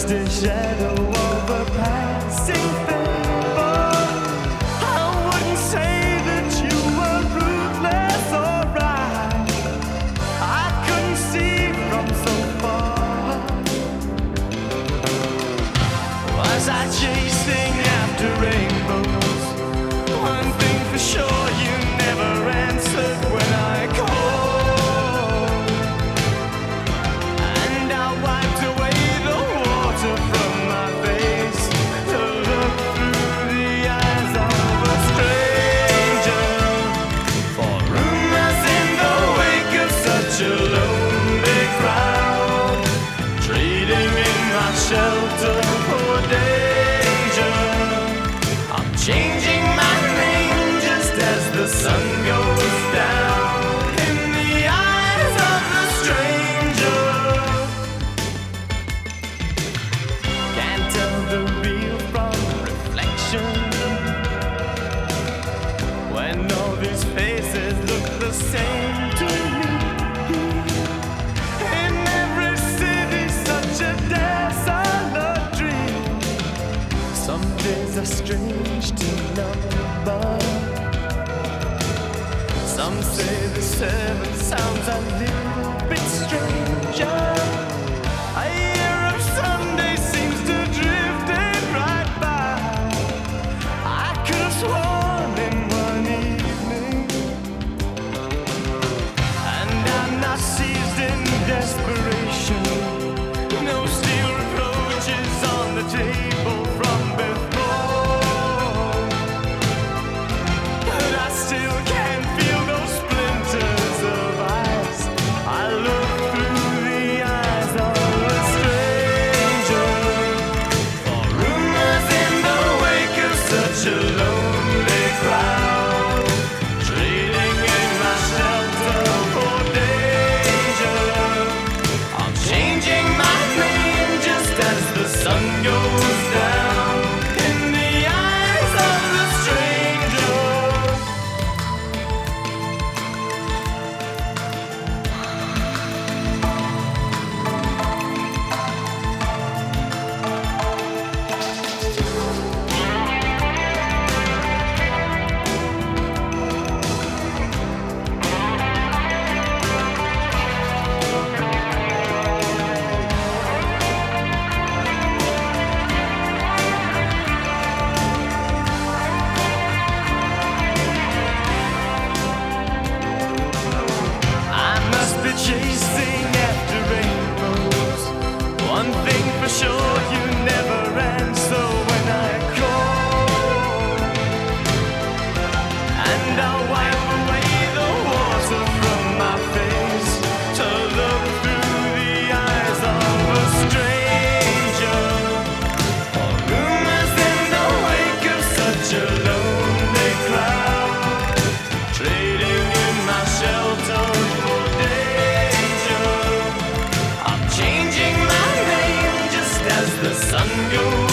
just a shadow of a passing favor. I wouldn't say that you were ruthless or right. I couldn't see from so far. Was I chasing after rainbows? One thing for sure, you never answered when I called. And I wiped away the water from my face to look through the eyes of a stranger. For rumors in the wake of such a lonely crowd, trading in my shelter for danger. I'm changing my name just as the sun goes down in the eyes of the stranger. Can't tell the real from reflection when all these faces look the same to me. In every city, such a desolate dream. Some days are strange to number. Some say the seven sounds a little bit stranger. A year of Sunday seems to drift it right by. I could have sworn in one evening, and I'm not seized in desperation. No steel reproaches on the table from before, but I still can't feel those splinters of ice. I look through the eyes of a stranger. For rumors in the wake of such a lonely crowd, trading in my shelter for danger. I'm changing my name just as the sun goes down in the eyes of the stranger. I must be chasing after rainbows. One thing for sure, you never answer when I call. And I'll wipe away the water from my face to look through the eyes of a stranger. For rumors in the wake of such a lonely crowd, trading in my shelter for danger. I'm changing my name just as the sun goes